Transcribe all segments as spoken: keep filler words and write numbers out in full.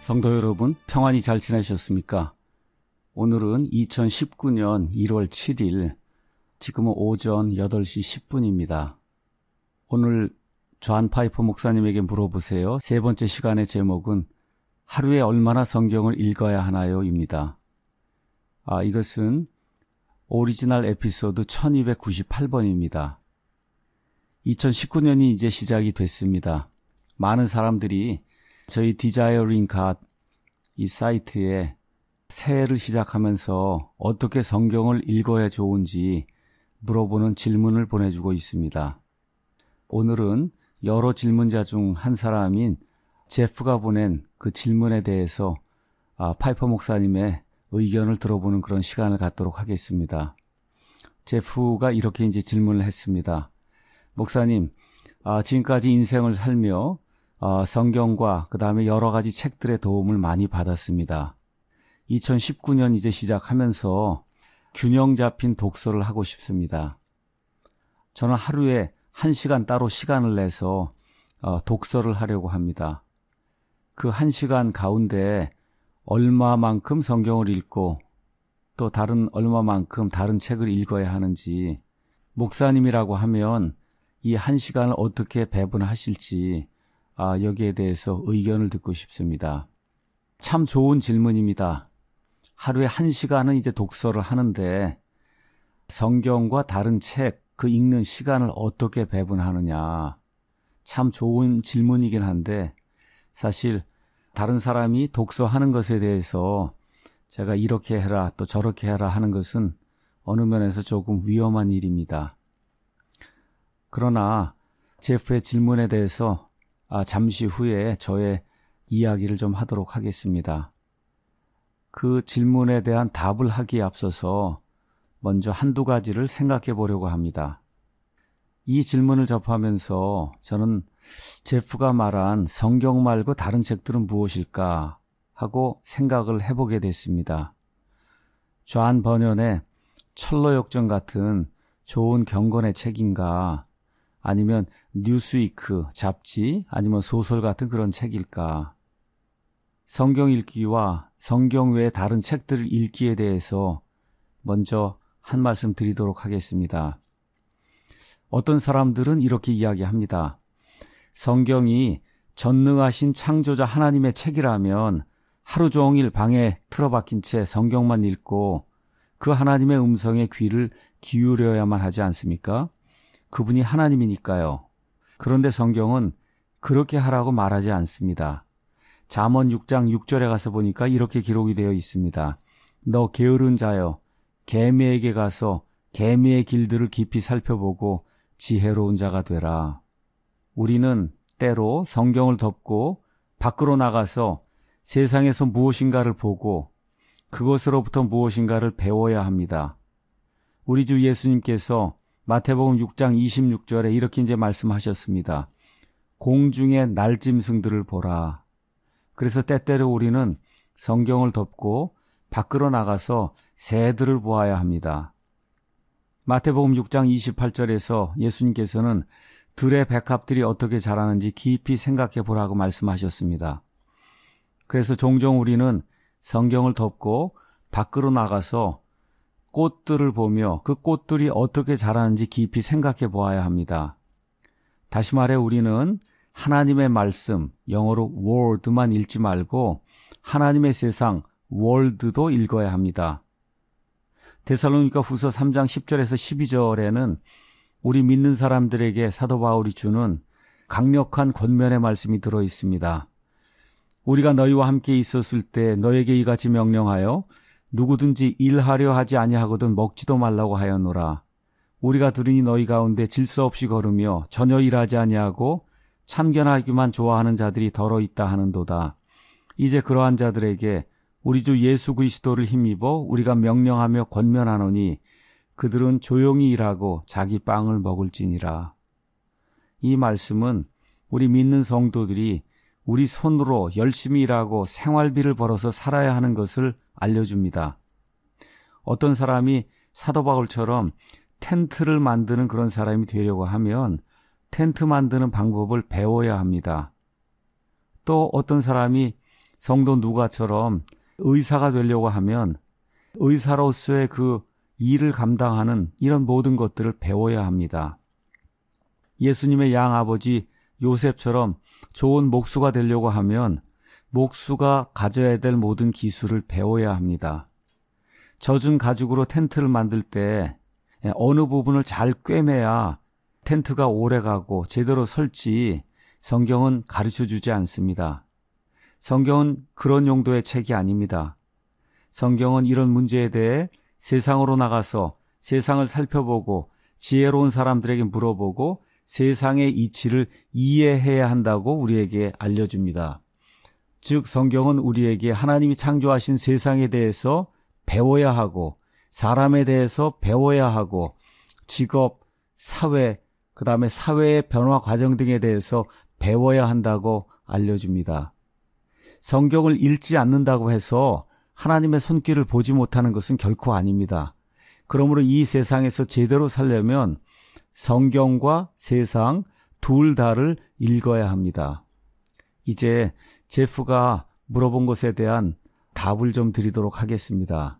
성도 여러분, 평안히 잘 지내셨습니까? 오늘은 이천십구 년 일월 칠일, 지금은 오전 여덟 시 십 분입니다. 오늘 존 파이퍼 목사님에게 물어보세요. 세 번째 시간의 제목은 하루에 얼마나 성경을 읽어야 하나요? 입니다. 아, 이것은 오리지널 에피소드 천이백구십팔 번입니다. 이천십구 년이 이제 시작이 됐습니다. 많은 사람들이 저희 디자이어링 갓 이 사이트에 새해를 시작하면서 어떻게 성경을 읽어야 좋은지 물어보는 질문을 보내주고 있습니다. 오늘은 여러 질문자 중 한 사람인 제프가 보낸 그 질문에 대해서 아, 파이퍼 목사님의 의견을 들어보는 그런 시간을 갖도록 하겠습니다. 제프가 이렇게 이제 질문을 했습니다. 목사님, 아, 지금까지 인생을 살며 어, 성경과 그 다음에 여러 가지 책들의 도움을 많이 받았습니다. 이천십구 년 이제 시작하면서 균형 잡힌 독서를 하고 싶습니다. 저는 하루에 한 시간 따로 시간을 내서 어, 독서를 하려고 합니다. 그 한 시간 가운데 얼마만큼 성경을 읽고 또 다른 얼마만큼 다른 책을 읽어야 하는지, 목사님이라고 하면 이 한 시간을 어떻게 배분하실지 아, 여기에 대해서 의견을 듣고 싶습니다. 참 좋은 질문입니다. 하루에 한 시간은 이제 독서를 하는데 성경과 다른 책, 그 읽는 시간을 어떻게 배분하느냐. 참 좋은 질문이긴 한데 사실 다른 사람이 독서하는 것에 대해서 제가 이렇게 해라 또 저렇게 해라 하는 것은 어느 면에서 조금 위험한 일입니다. 그러나 제프의 질문에 대해서 아, 잠시 후에 저의 이야기를 좀 하도록 하겠습니다. 그 질문에 대한 답을 하기에 앞서서 먼저 한두 가지를 생각해 보려고 합니다. 이 질문을 접하면서 저는 제프가 말한 성경 말고 다른 책들은 무엇일까 하고 생각을 해보게 됐습니다. 존 버년의 철로역정 같은 좋은 경건의 책인가, 아니면 뉴스위크 잡지, 아니면 소설 같은 그런 책일까? 성경 읽기와 성경 외의 다른 책들을 읽기에 대해서 먼저 한 말씀 드리도록 하겠습니다. 어떤 사람들은 이렇게 이야기합니다. 성경이 전능하신 창조자 하나님의 책이라면 하루 종일 방에 틀어박힌 채 성경만 읽고 그 하나님의 음성에 귀를 기울여야만 하지 않습니까? 그분이 하나님이니까요. 그런데 성경은 그렇게 하라고 말하지 않습니다. 잠언 육 장 육 절에 가서 보니까 이렇게 기록이 되어 있습니다. 너 게으른 자여, 개미에게 가서 개미의 길들을 깊이 살펴보고 지혜로운 자가 되라. 우리는 때로 성경을 덮고 밖으로 나가서 세상에서 무엇인가를 보고 그것으로부터 무엇인가를 배워야 합니다. 우리 주 예수님께서 마태복음 육 장 이십육 절에 이렇게 이제 말씀하셨습니다. 공중의 날짐승들을 보라. 그래서 때때로 우리는 성경을 덮고 밖으로 나가서 새들을 보아야 합니다. 마태복음 육 장 이십팔 절에서 예수님께서는 들의 백합들이 어떻게 자라는지 깊이 생각해 보라고 말씀하셨습니다. 그래서 종종 우리는 성경을 덮고 밖으로 나가서 꽃들을 보며 그 꽃들이 어떻게 자라는지 깊이 생각해 보아야 합니다. 다시 말해 우리는 하나님의 말씀, 영어로 word만 읽지 말고 하나님의 세상, world도 읽어야 합니다. 데살로니가 후서 삼 장 십 절에서 십이 절에는 우리 믿는 사람들에게 사도 바울이 주는 강력한 권면의 말씀이 들어 있습니다. 우리가 너희와 함께 있었을 때 너에게 이같이 명령하여 누구든지 일하려 하지 아니하거든 먹지도 말라고 하였노라. 우리가 들으니 너희 가운데 질서 없이 걸으며 전혀 일하지 아니하고 참견하기만 좋아하는 자들이 더러 있다 하는도다. 이제 그러한 자들에게 우리 주 예수 그리스도를 힘입어 우리가 명령하며 권면하노니 그들은 조용히 일하고 자기 빵을 먹을지니라. 이 말씀은 우리 믿는 성도들이 우리 손으로 열심히 일하고 생활비를 벌어서 살아야 하는 것을 알려줍니다. 어떤 사람이 사도 바울처럼 텐트를 만드는 그런 사람이 되려고 하면 텐트 만드는 방법을 배워야 합니다. 또 어떤 사람이 성도 누가처럼 의사가 되려고 하면 의사로서의 그 일을 감당하는 이런 모든 것들을 배워야 합니다. 예수님의 양아버지 요셉처럼 좋은 목수가 되려고 하면 목수가 가져야 될 모든 기술을 배워야 합니다. 젖은 가죽으로 텐트를 만들 때 어느 부분을 잘 꿰매야 텐트가 오래가고 제대로 설지 성경은 가르쳐주지 않습니다. 성경은 그런 용도의 책이 아닙니다. 성경은 이런 문제에 대해 세상으로 나가서 세상을 살펴보고 지혜로운 사람들에게 물어보고 세상의 이치를 이해해야 한다고 우리에게 알려줍니다. 즉 성경은 우리에게 하나님이 창조하신 세상에 대해서 배워야 하고 사람에 대해서 배워야 하고 직업, 사회, 그 다음에 사회의 변화 과정 등에 대해서 배워야 한다고 알려줍니다. 성경을 읽지 않는다고 해서 하나님의 손길을 보지 못하는 것은 결코 아닙니다. 그러므로 이 세상에서 제대로 살려면 성경과 세상 둘 다를 읽어야 합니다. 이제 제프가 물어본 것에 대한 답을 좀 드리도록 하겠습니다.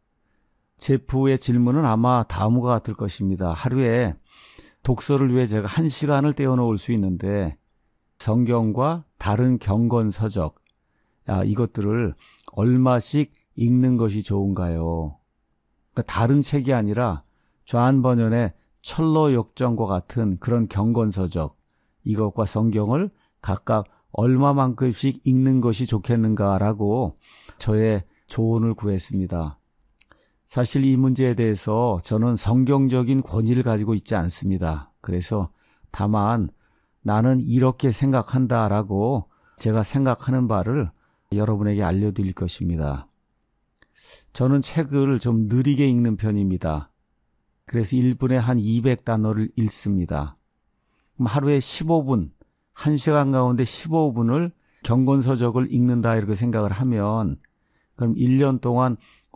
제프의 질문은 아마 다음과 같을 것입니다. 하루에 독서를 위해 제가 한 시간을 떼어놓을 수 있는데 성경과 다른 경건서적, 야, 이것들을 얼마씩 읽는 것이 좋은가요? 그러니까 다른 책이 아니라 좌한 번연의 철로역정과 같은 그런 경건서적, 이것과 성경을 각각 얼마만큼씩 읽는 것이 좋겠는가라고 저의 조언을 구했습니다. 사실 이 문제에 대해서 저는 성경적인 권위를 가지고 있지 않습니다. 그래서 다만 나는 이렇게 생각한다라고 제가 생각하는 바를 여러분에게 알려드릴 것입니다. 저는 책을 좀 느리게 읽는 편입니다. 그래서 일 분에 한 이백 단어를 읽습니다. 그럼 하루에 십오 분, 한 시간 가운데 십오 분을 경건서적을 읽는다 이렇게 생각을 하면 그럼 일 년 동안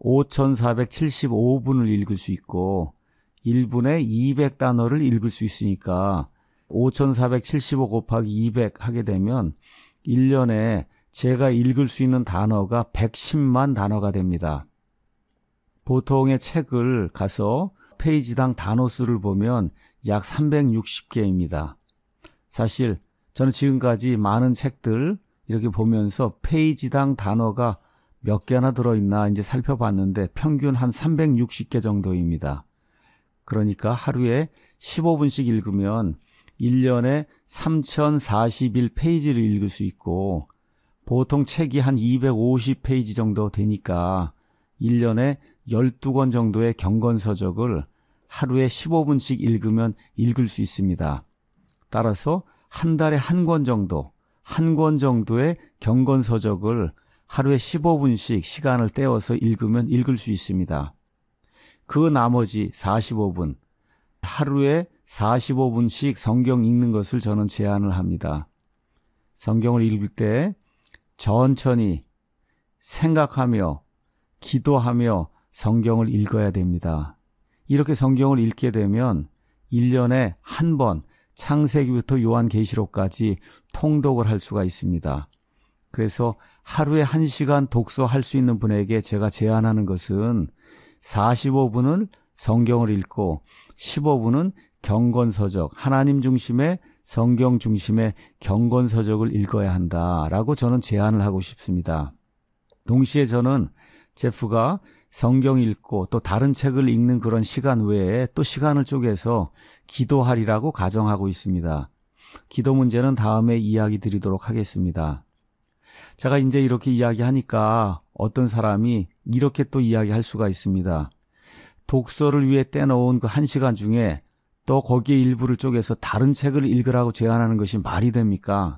오천사백칠십오 분을 읽을 수 있고 일 분에 이백 단어를 읽을 수 있으니까 오천사백칠십오 곱하기 이백 하게 되면 일 년에 제가 읽을 수 있는 단어가 백십만 단어가 됩니다. 보통의 책을 가서 페이지당 단어 수를 보면 약 삼백육십 개입니다. 사실 저는 지금까지 많은 책들 이렇게 보면서 페이지당 단어가 몇 개나 들어있나 이제 살펴봤는데 평균 한 삼백육십 개 정도입니다. 그러니까 하루에 십오 분씩 읽으면 일 년에 삼천사십일 페이지를 읽을 수 있고 보통 책이 한 이백오십 페이지 정도 되니까 일 년에 열두 권 정도의 경건서적을 하루에 십오 분씩 읽으면 읽을 수 있습니다. 따라서 한 달에 한 권 정도, 한 권 정도의 경건서적을 하루에 십오 분씩 시간을 떼어서 읽으면 읽을 수 있습니다. 그 나머지 사십오 분, 하루에 사십오 분씩 성경 읽는 것을 저는 제안을 합니다. 성경을 읽을 때 천천히 생각하며 기도하며 성경을 읽어야 됩니다. 이렇게 성경을 읽게 되면 일 년에 한 번 창세기부터 요한계시록까지 통독을 할 수가 있습니다. 그래서 하루에 한 시간 독서할 수 있는 분에게 제가 제안하는 것은 사십오 분은 성경을 읽고 십오 분은 경건서적, 하나님 중심의 성경 중심의 경건서적을 읽어야 한다라고 저는 제안을 하고 싶습니다. 동시에 저는 제프가 성경 읽고 또 다른 책을 읽는 그런 시간 외에 또 시간을 쪼개서 기도하리라고 가정하고 있습니다. 기도 문제는 다음에 이야기 드리도록 하겠습니다. 제가 이제 이렇게 이야기하니까 어떤 사람이 이렇게 또 이야기할 수가 있습니다. 독서를 위해 떼놓은 그 한 시간 중에 또 거기에 일부를 쪼개서 다른 책을 읽으라고 제안하는 것이 말이 됩니까?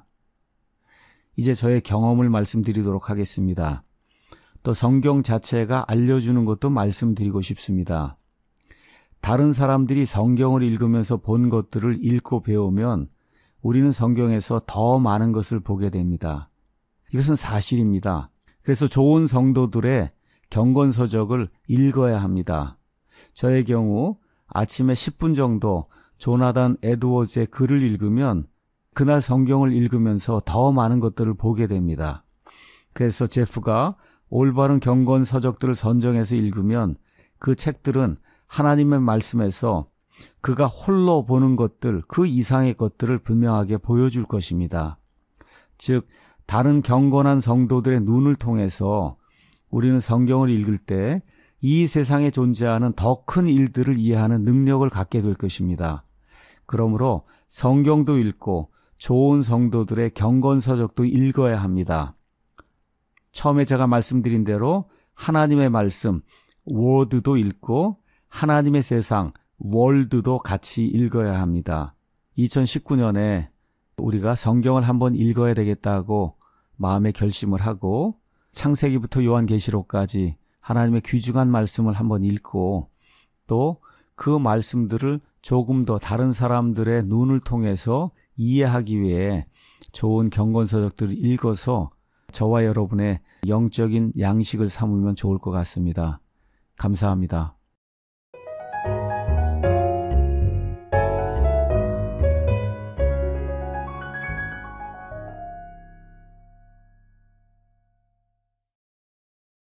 이제 저의 경험을 말씀드리도록 하겠습니다. 또 성경 자체가 알려주는 것도 말씀드리고 싶습니다. 다른 사람들이 성경을 읽으면서 본 것들을 읽고 배우면 우리는 성경에서 더 많은 것을 보게 됩니다. 이것은 사실입니다. 그래서 좋은 성도들의 경건서적을 읽어야 합니다. 저의 경우 아침에 십 분 정도 조나단 에드워즈의 글을 읽으면 그날 성경을 읽으면서 더 많은 것들을 보게 됩니다. 그래서 제프가 올바른 경건 서적들을 선정해서 읽으면 그 책들은 하나님의 말씀에서 그가 홀로 보는 것들, 그 이상의 것들을 분명하게 보여줄 것입니다. 즉 다른 경건한 성도들의 눈을 통해서 우리는 성경을 읽을 때 이 세상에 존재하는 더 큰 일들을 이해하는 능력을 갖게 될 것입니다. 그러므로 성경도 읽고 좋은 성도들의 경건서적도 읽어야 합니다. 처음에 제가 말씀드린 대로 하나님의 말씀, 워드도 읽고 하나님의 세상, 월드도 같이 읽어야 합니다. 이천십구 년에 우리가 성경을 한번 읽어야 되겠다고 마음에 결심을 하고 창세기부터 요한계시록까지 하나님의 귀중한 말씀을 한번 읽고 또 그 말씀들을 조금 더 다른 사람들의 눈을 통해서 이해하기 위해 좋은 경건서적들을 읽어서 저와 여러분의 영적인 양식을 삼으면 좋을 것 같습니다. 감사합니다.